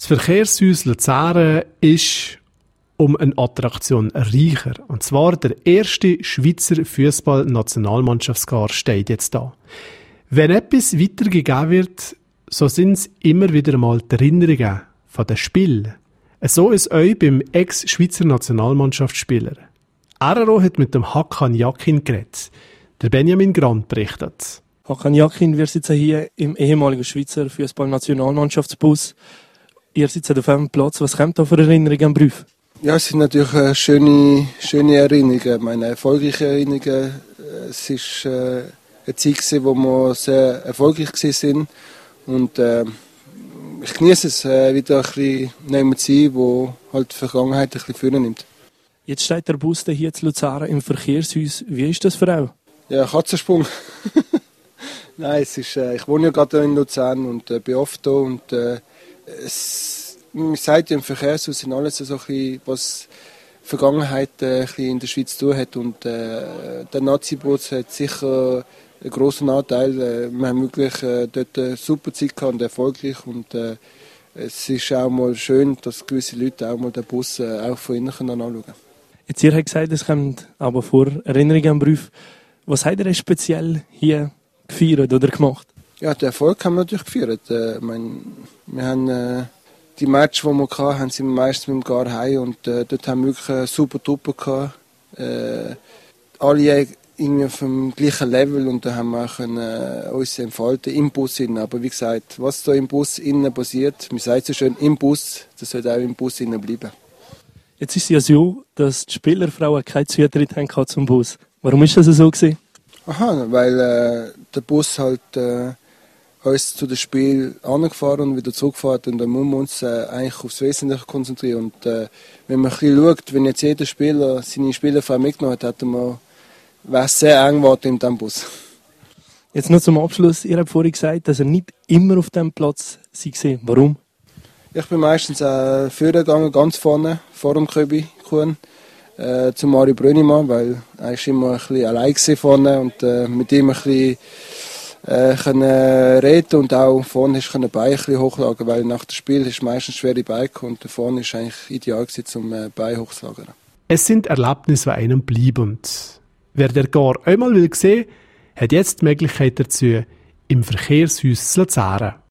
Das Verkehrshaus Luzern ist um eine Attraktion reicher. Und zwar der erste Schweizer Fußball-Nationalmannschaftscar steht jetzt da. Wenn etwas weitergegeben wird, so sind es immer wieder mal die Erinnerungen von den Spielen. So ist es euch beim Ex-Schweizer Nationalmannschaftsspieler. RRO hat mit dem Hakan Yakin geredet. Der Benjamin Grant berichtet. Hakan Yakin, wir sitzen hier im ehemaligen Schweizer Fußball-Nationalmannschaftsbus. Ihr sitzt auf einem Platz. Was kommt da für Erinnerungen am Brief? Ja, es sind natürlich schöne Erinnerungen, meine erfolgreiche Erinnerungen. Es ist eine Zeit, wo wir sehr erfolgreich waren. Und ich genieße es, wieder ein bisschen neben zu sein, wo halt die Vergangenheit ein bisschen vornimmt. Jetzt steht der Bus hier in Luzern im Verkehrshaus. Wie ist das für euch? Ja, Katzensprung. Nein, ich wohne ja gerade in Luzern und bin oft hier. Und man sagt ja, im Verkehrshaus sind alles so ein bisschen, was die Vergangenheit ein bisschen in der Schweiz zu tun hat. Und der Nazi-Bus hat sicher einen grossen Anteil. Wir haben wirklich dort eine super Zeit gehabt und erfolgreich. Und es ist auch mal schön, dass gewisse Leute auch mal den Bus auch von innen anschauen können. Jetzt ihr habt gesagt, es kommt aber vor Erinnerungen am Brief. Was habt ihr speziell hier gefeiert oder gemacht? Ja, den Erfolg haben wir natürlich gefeiert. Wir haben die Matches, die wir hatten, sind wir meistens mit dem Gar heim und dort haben wir wirklich eine super Truppe gehabt. Alle irgendwie auf dem gleichen Level und da haben wir auch uns entfalten im Bus innen. Aber wie gesagt, was da im Bus innen passiert, man sagt so schön, im Bus, das sollte auch im Bus innen bleiben. Jetzt ist es ja so, dass die Spielerfrauen keinen Zutritt haben zum Bus. Warum ist das so gewesen? Aha, weil der Bus halt uns zu dem Spiel angefahren und wieder zurückgefahren und dann müssen wir uns eigentlich aufs Wesentliche konzentrieren. Und wenn man ein bisschen schaut, wenn jetzt jeder Spieler seine Spielerfrau mitgenommen hat, wäre es sehr eng geworden in diesem Bus. Jetzt noch zum Abschluss. Ihr habt vorhin gesagt, dass ihr nicht immer auf diesem Platz seid. Warum? Ich bin meistens vorgegangen, ganz vorne, vor dem Köbi-Kuhn, zu Mario Brönnimann, weil er ist immer ein bisschen allein vorne und mit ihm ein bisschen können reden und auch vorne ist Beine ein bisschen hochlagern, weil nach dem Spiel ist meistens schwere Beine und vorne ist eigentlich ideal gewesen, um Beine hochzulagern. Es sind Erlebnisse, die einem bleiben. Und wer der Gar einmal sehen will, hat jetzt die Möglichkeit dazu im Verkehrshaus Luzern.